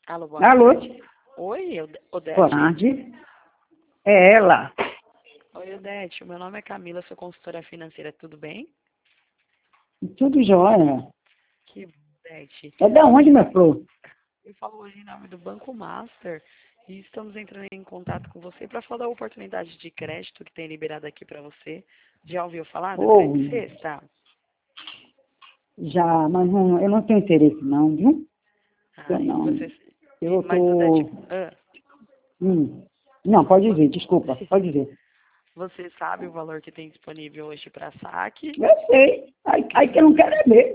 Alô, boa Alô? tarde. Oi, Boa Odete. tarde. Boa Odete. tarde. É ela. Oi, Odete. Meu nome é Camila, sou consultora financeira, tudo bem? Tudo jóia. Que bom, Odete. É da onde, minha flor? Eu falo hoje em nome do Banco Master e estamos entrando em contato com você para falar da oportunidade de crédito que tem liberado aqui para você. Já ouviu falar do Oh, Crédito Sexta? já, mas não, eu não tenho interesse não, viu? Eu Ai, não. você... Eu Mas, Odete, tô... Não, pode dizer, desculpa, pode dizer. você sabe o valor que tem disponível hoje para saque? Eu sei. Aí que eu não quero é ver.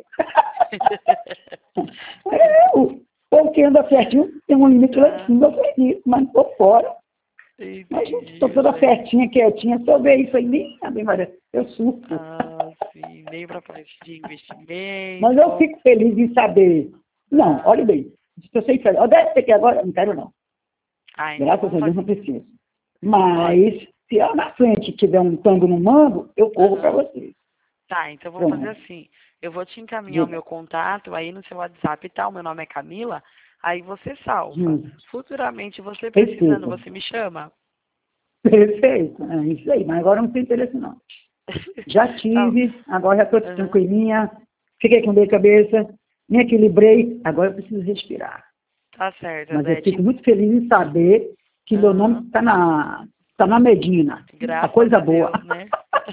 Porque anda certinho, tem um limite lá em cima, eu acredito, mas tô fora. Mas tô Entendi, toda Odete. certinha, quietinha, se eu ver isso aí, nem sabe, Maria, eu surto. Ah, sim, nem para parte de Mas eu investimento. fico feliz em saber. Não, olha Ah, bem. Se você quer, ó, deve ter que agora, não quero não. então Graças vamos a Deus não fazer. preciso. Ó, Mas, se lá na frente tiver um tango no mango, eu corro para aham. vocês. Tá, então vamos fazer Pronto. assim. Eu vou te encaminhar o Diga. meu contato aí no seu WhatsApp e tal. Meu nome é Camila. Aí você salva. Hum, Futuramente, você precisando, Perfeito. você me chama. Perfeito. É isso aí. Mas agora não tem interesse não. Já Tá, tive, agora já estou aham. tranquilinha. Fiquei com dor de cabeça. Me equilibrei. Agora eu preciso respirar. Tá certo, Mas eu fico Odete. muito feliz em saber que meu nome Aham. tá na Medina. A Graças coisa a boa. Deus, né?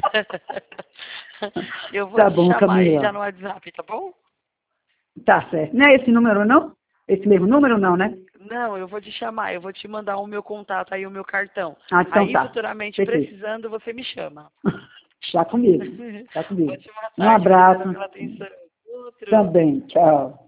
Eu vou Tá te bom, chamar aí já Camila. no WhatsApp, tá bom? Tá certo. Não é esse número, não? Esse mesmo número, não, né? Não, eu vou te chamar, eu vou te mandar o meu contato aí, o meu cartão. Ah, então Aí, tá. futuramente, Perfeito. precisando, você me chama. Tá comigo. Tá comigo. Ótima Um tarde, obrigada abraço. pela atenção. Outro. Também. Tchau.